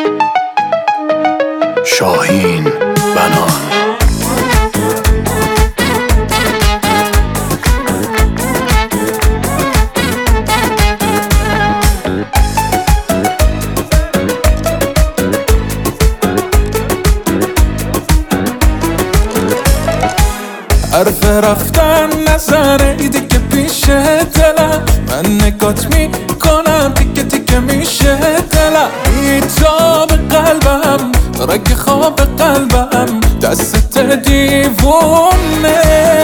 شاهین بنان. حرف رفتن نزنه دیگه پیش دلم، من نگات میکنم دیگه دیگه میشه دلم. بیتاب قلبم رگ خواب قلبم دست دیوونه،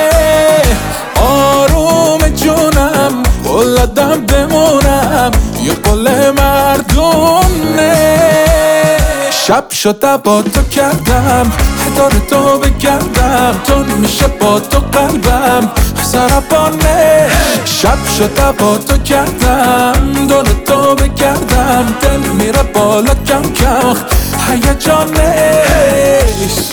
آروم جونم قلدم بمونم یه قل مردونه. شب شده با تو کردم دور تو بگردم، تون میشه با تو قلبم سرپانه. شب شده با تو کردم دور تو بگردم، دل میره بالا کم کم هیجانش.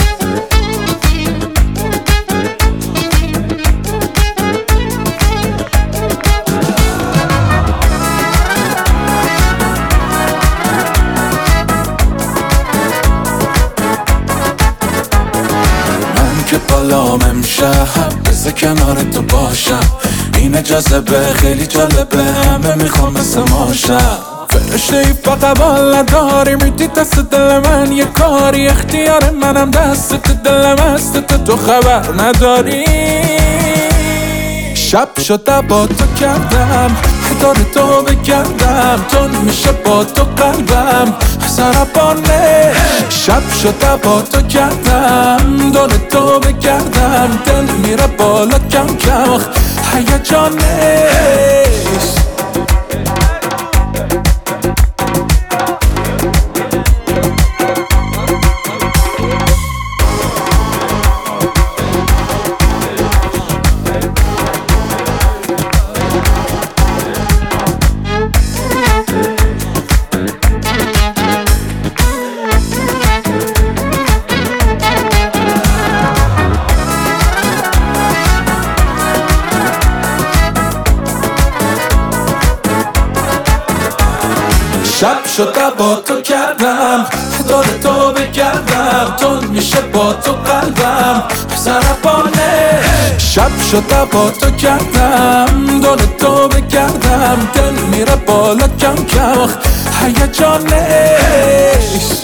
که بالام امشب بذار کنار تو باشم، این جذبه خیلی جالبه، همه میخوام مثل ماشم. فرشته ای فقط بال نداری، میدی دست دل من یه کاری، اختیار منم دست دلم است تو خبر نداری. شب شده با تو کردم دور تو بگردم، تون میشه با تو قلبم سرپانه. شب شده با تو کردم دور تو بگردم، دل میره بالا کم کم هیجانش. شب شده با تو کردم دور تو بگردم، تون میشه با تو قلبم سرپانه. شب شده با تو کردم دور تو بگردم، دل میره بالا کم کم هیجانش.